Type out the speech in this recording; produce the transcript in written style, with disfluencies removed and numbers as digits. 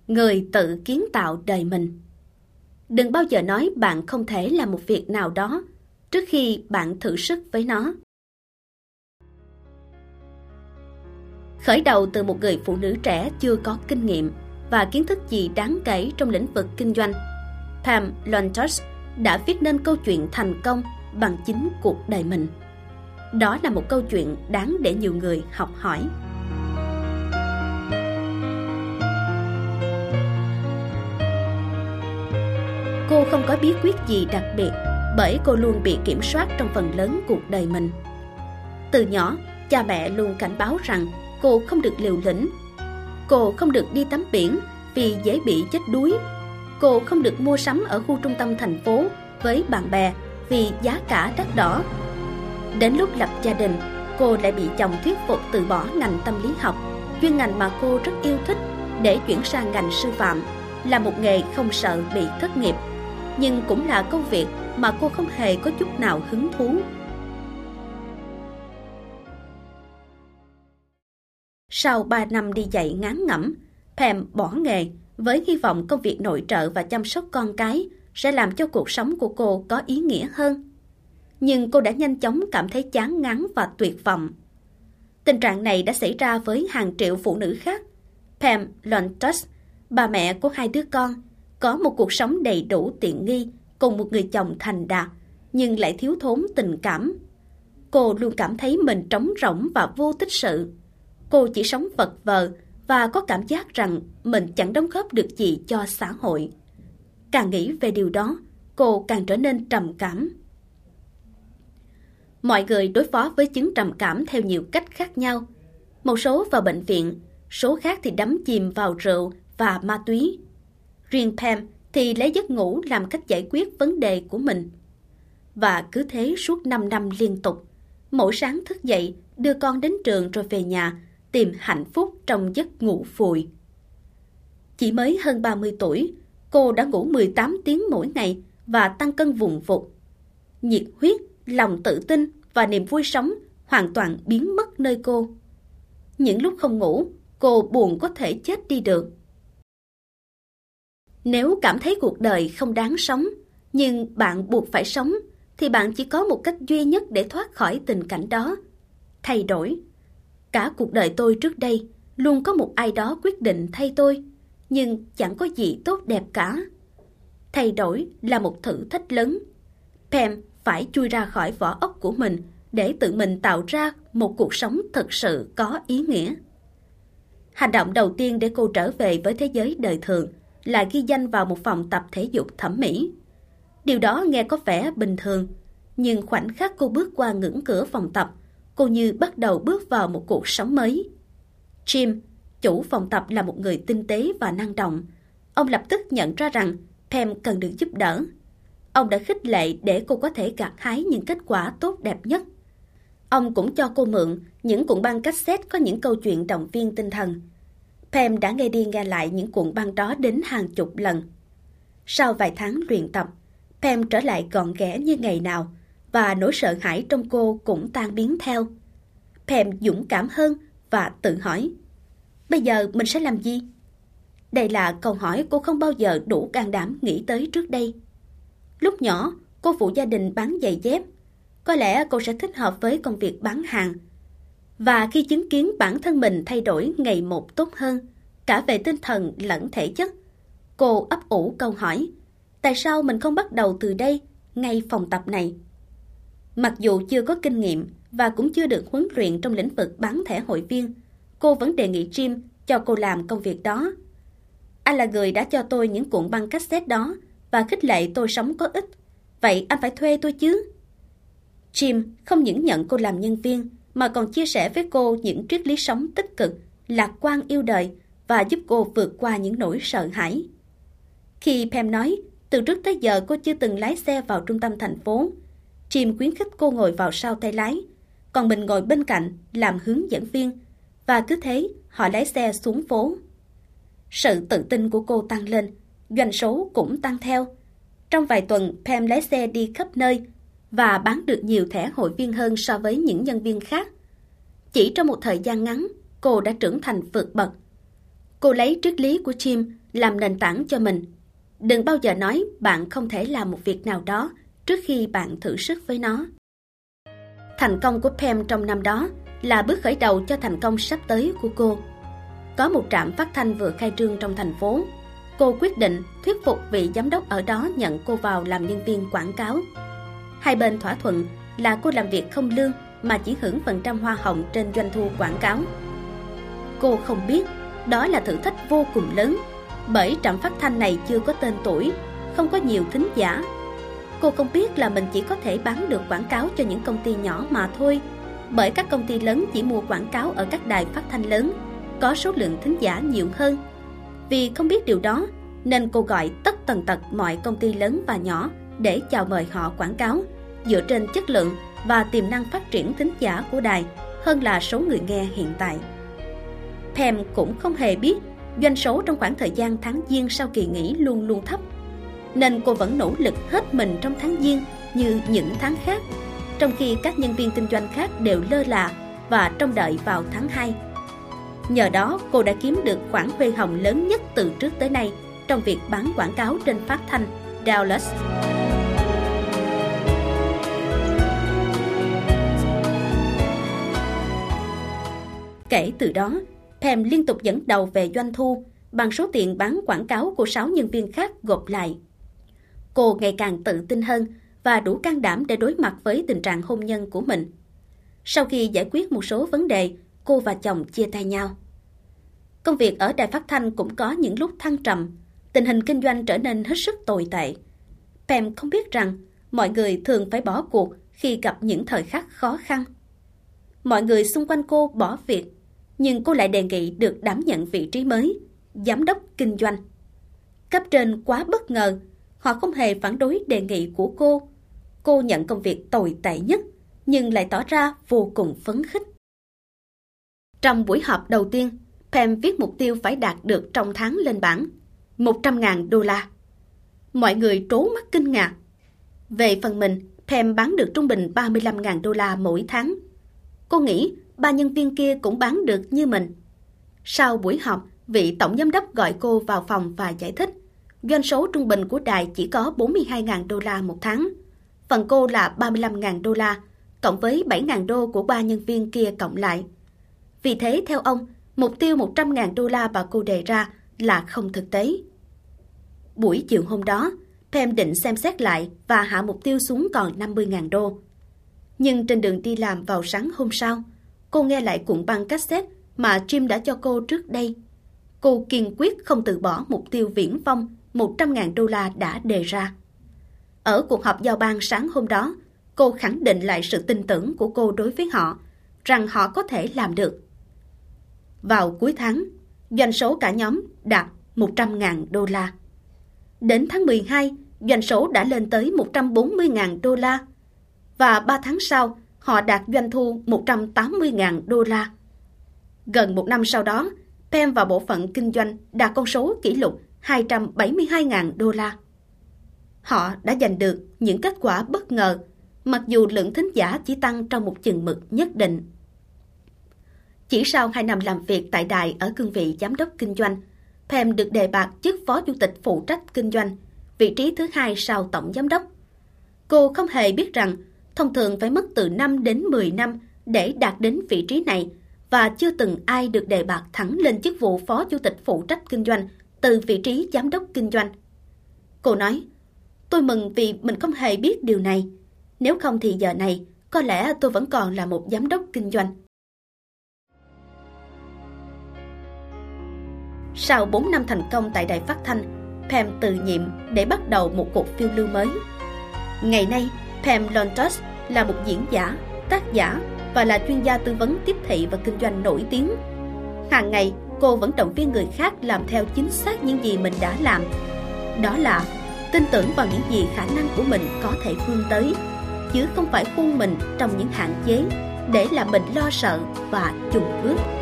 người tự kiến tạo đời mình. Đừng bao giờ nói bạn không thể làm một việc nào đó trước khi bạn thử sức với nó. Khởi đầu từ một người phụ nữ trẻ chưa có kinh nghiệm và kiến thức gì đáng kể trong lĩnh vực kinh doanh, Pam Lontos đã viết nên câu chuyện thành công bằng chính cuộc đời mình. Đó là một câu chuyện đáng để nhiều người học hỏi. Cô không có bí quyết gì đặc biệt bởi cô luôn bị kiểm soát trong phần lớn cuộc đời mình. Từ nhỏ, cha mẹ luôn cảnh báo rằng cô không được liều lĩnh. Cô không được đi tắm biển vì dễ bị chết đuối. Cô không được mua sắm ở khu trung tâm thành phố với bạn bè vì giá cả đắt đỏ. Đến lúc lập gia đình, cô lại bị chồng thuyết phục từ bỏ ngành tâm lý học, chuyên ngành mà cô rất yêu thích, để chuyển sang ngành sư phạm, là một nghề không sợ bị thất nghiệp, nhưng cũng là công việc mà cô không hề có chút nào hứng thú. Sau 3 năm đi dạy ngán ngẩm, Pam bỏ nghề với hy vọng công việc nội trợ và chăm sóc con cái sẽ làm cho cuộc sống của cô có ý nghĩa hơn. Nhưng cô đã nhanh chóng cảm thấy chán ngán và tuyệt vọng. Tình trạng này đã xảy ra với hàng triệu phụ nữ khác. Pam Lontos, bà mẹ của 2 đứa con, có một cuộc sống đầy đủ tiện nghi cùng một người chồng thành đạt, nhưng lại thiếu thốn tình cảm. Cô luôn cảm thấy mình trống rỗng và vô tích sự. Cô chỉ sống vật vờ và có cảm giác rằng mình chẳng đóng góp được gì cho xã hội. Càng nghĩ về điều đó, cô càng trở nên trầm cảm. Mọi người đối phó với chứng trầm cảm theo nhiều cách khác nhau. Một số vào bệnh viện, số khác thì đắm chìm vào rượu và ma túy. Riêng Pam thì lấy giấc ngủ làm cách giải quyết vấn đề của mình. Và cứ thế suốt 5 năm liên tục. Mỗi sáng thức dậy, đưa con đến trường rồi về nhà, tìm hạnh phúc trong giấc ngủ vùi. Chỉ mới hơn 30 tuổi, cô đã ngủ 18 tiếng mỗi ngày và tăng cân vùng vụt. Nhiệt huyết, lòng tự tin và niềm vui sống hoàn toàn biến mất nơi cô. Những lúc không ngủ, cô buồn có thể chết đi được. Nếu cảm thấy cuộc đời không đáng sống, nhưng bạn buộc phải sống, thì bạn chỉ có một cách duy nhất để thoát khỏi tình cảnh đó: thay đổi. Cả cuộc đời tôi trước đây, luôn có một ai đó quyết định thay tôi, nhưng chẳng có gì tốt đẹp cả. Thay đổi là một thử thách lớn. Pam phải chui ra khỏi vỏ ốc của mình để tự mình tạo ra một cuộc sống thực sự có ý nghĩa. Hành động đầu tiên để cô trở về với thế giới đời thường là ghi danh vào một phòng tập thể dục thẩm mỹ. Điều đó nghe có vẻ bình thường, nhưng khoảnh khắc cô bước qua ngưỡng cửa phòng tập, cô như bắt đầu bước vào một cuộc sống mới. Jim, chủ phòng tập, là một người tinh tế và năng động. Ông lập tức nhận ra rằng Pam cần được giúp đỡ. Ông đã khích lệ để cô có thể gặt hái những kết quả tốt đẹp nhất. Ông cũng cho cô mượn những cuộn băng cassette có những câu chuyện động viên tinh thần. Pam đã nghe đi nghe lại những cuộn băng đó đến hàng chục lần. Sau vài tháng luyện tập, Pam trở lại gọn ghẽ như ngày nào, và nỗi sợ hãi trong cô cũng tan biến theo. Pam dũng cảm hơn và tự hỏi: bây giờ mình sẽ làm gì? Đây là câu hỏi cô không bao giờ đủ can đảm nghĩ tới trước đây. Lúc nhỏ, cô phụ gia đình bán giày dép. Có lẽ cô sẽ thích hợp với công việc bán hàng. Và khi chứng kiến bản thân mình thay đổi ngày một tốt hơn, cả về tinh thần lẫn thể chất, cô ấp ủ câu hỏi: tại sao mình không bắt đầu từ đây, ngay phòng tập này? Mặc dù chưa có kinh nghiệm và cũng chưa được huấn luyện trong lĩnh vực bán thẻ hội viên, cô vẫn đề nghị Jim cho cô làm công việc đó. Anh là người đã cho tôi những cuộn băng cassette đó và khích lệ tôi sống có ích. Vậy anh phải thuê tôi chứ? Jim không những nhận cô làm nhân viên, mà còn chia sẻ với cô những triết lý sống tích cực, lạc quan yêu đời và giúp cô vượt qua những nỗi sợ hãi. Khi Pam nói từ trước tới giờ cô chưa từng lái xe vào trung tâm thành phố, Jim khuyến khích cô ngồi vào sau tay lái, còn mình ngồi bên cạnh làm hướng dẫn viên, và cứ thế họ lái xe xuống phố. Sự tự tin của cô tăng lên, doanh số cũng tăng theo. Trong vài tuần, Pam lái xe đi khắp nơi và bán được nhiều thẻ hội viên hơn so với những nhân viên khác. Chỉ trong một thời gian ngắn, cô đã trưởng thành vượt bậc. Cô lấy triết lý của Jim làm nền tảng cho mình. Đừng bao giờ nói bạn không thể làm một việc nào đó trước khi bạn thử sức với nó. Thành công của Pam trong năm đó là bước khởi đầu cho thành công sắp tới của cô. Có một trạm phát thanh vừa khai trương trong thành phố. Cô quyết định thuyết phục vị giám đốc ở đó nhận cô vào làm nhân viên quảng cáo. Hai bên thỏa thuận là cô làm việc không lương mà chỉ hưởng phần trăm hoa hồng trên doanh thu quảng cáo. Cô không biết đó là thử thách vô cùng lớn, bởi trạm phát thanh này chưa có tên tuổi, không có nhiều thính giả. Cô không biết là mình chỉ có thể bán được quảng cáo cho những công ty nhỏ mà thôi, bởi các công ty lớn chỉ mua quảng cáo ở các đài phát thanh lớn, có số lượng thính giả nhiều hơn. Vì không biết điều đó, nên cô gọi tất tần tật mọi công ty lớn và nhỏ để chào mời họ quảng cáo, dựa trên chất lượng và tiềm năng phát triển thính giả của đài hơn là số người nghe hiện tại. Pam cũng không hề biết doanh số trong khoảng thời gian tháng Giêng sau kỳ nghỉ luôn luôn thấp, nên cô vẫn nỗ lực hết mình trong tháng Giêng như những tháng khác, trong khi các nhân viên kinh doanh khác đều lơ là và trông đợi vào tháng 2. Nhờ đó, cô đã kiếm được khoản huê hồng lớn nhất từ trước tới nay trong việc bán quảng cáo trên phát thanh Dallas. Kể từ đó, Pam liên tục dẫn đầu về doanh thu bằng số tiền bán quảng cáo của 6 nhân viên khác gộp lại. Cô ngày càng tự tin hơn và đủ can đảm để đối mặt với tình trạng hôn nhân của mình. Sau khi giải quyết một số vấn đề, cô và chồng chia tay nhau. Công việc ở đài phát thanh cũng có những lúc thăng trầm, tình hình kinh doanh trở nên hết sức tồi tệ. Pam không biết rằng mọi người thường phải bỏ cuộc khi gặp những thời khắc khó khăn. Mọi người xung quanh cô bỏ việc, nhưng cô lại đề nghị được đảm nhận vị trí mới, giám đốc kinh doanh. Cấp trên quá bất ngờ, họ không hề phản đối đề nghị của cô. Cô nhận công việc tồi tệ nhất, nhưng lại tỏ ra vô cùng phấn khích. Trong buổi họp đầu tiên, Pam viết mục tiêu phải đạt được trong tháng lên bảng, $100.000. Mọi người trố mắt kinh ngạc. Về phần mình, Pam bán được trung bình $35.000 mỗi tháng. Cô nghĩ 3 nhân viên kia cũng bán được như mình. Sau buổi họp, vị tổng giám đốc gọi cô vào phòng và giải thích doanh số trung bình của đài chỉ có $42.000 một tháng. Phần cô là $35.000, cộng với $7.000 của 3 nhân viên kia cộng lại. Vì thế, theo ông, mục tiêu $100.000 mà cô đề ra là không thực tế. Buổi chiều hôm đó, Pam định xem xét lại và hạ mục tiêu xuống còn $50.000. Nhưng trên đường đi làm vào sáng hôm sau, cô nghe lại cuộn băng cassette mà Jim đã cho cô trước đây. Cô kiên quyết không từ bỏ mục tiêu viển vông $100.000 đã đề ra. Ở cuộc họp giao ban sáng hôm đó, cô khẳng định lại sự tin tưởng của cô đối với họ, rằng họ có thể làm được. Vào cuối tháng, doanh số cả nhóm đạt $100.000. Đến tháng 12, doanh số đã lên tới $140.000. Và 3 tháng sau, họ đạt doanh thu $180.000. Gần một năm sau đó, Pam và bộ phận kinh doanh đạt con số kỷ lục $272.000. Họ đã giành được những kết quả bất ngờ, mặc dù lượng thính giả chỉ tăng trong một chừng mực nhất định. Chỉ sau 2 năm làm việc tại đài ở cương vị giám đốc kinh doanh, Pam được đề bạt chức phó chủ tịch phụ trách kinh doanh, vị trí thứ 2 sau tổng giám đốc. Cô không hề biết rằng thông thường phải mất từ 5 đến 10 năm để đạt đến vị trí này, và chưa từng ai được đề bạt thẳng lên chức vụ phó chủ tịch phụ trách kinh doanh từ vị trí giám đốc kinh doanh. Cô nói, tôi mừng vì mình không hề biết điều này. Nếu không thì giờ này, có lẽ tôi vẫn còn là một giám đốc kinh doanh. Sau 4 năm thành công tại đài phát thanh, Pam từ nhiệm để bắt đầu một cuộc phiêu lưu mới. Ngày nay, Pam Lontos là một diễn giả, tác giả và là chuyên gia tư vấn tiếp thị và kinh doanh nổi tiếng. Hàng ngày, cô vẫn động viên người khác làm theo chính xác những gì mình đã làm. Đó là tin tưởng vào những gì khả năng của mình có thể vươn tới, chứ không phải khuôn mình trong những hạn chế để làm mình lo sợ và chùn bước.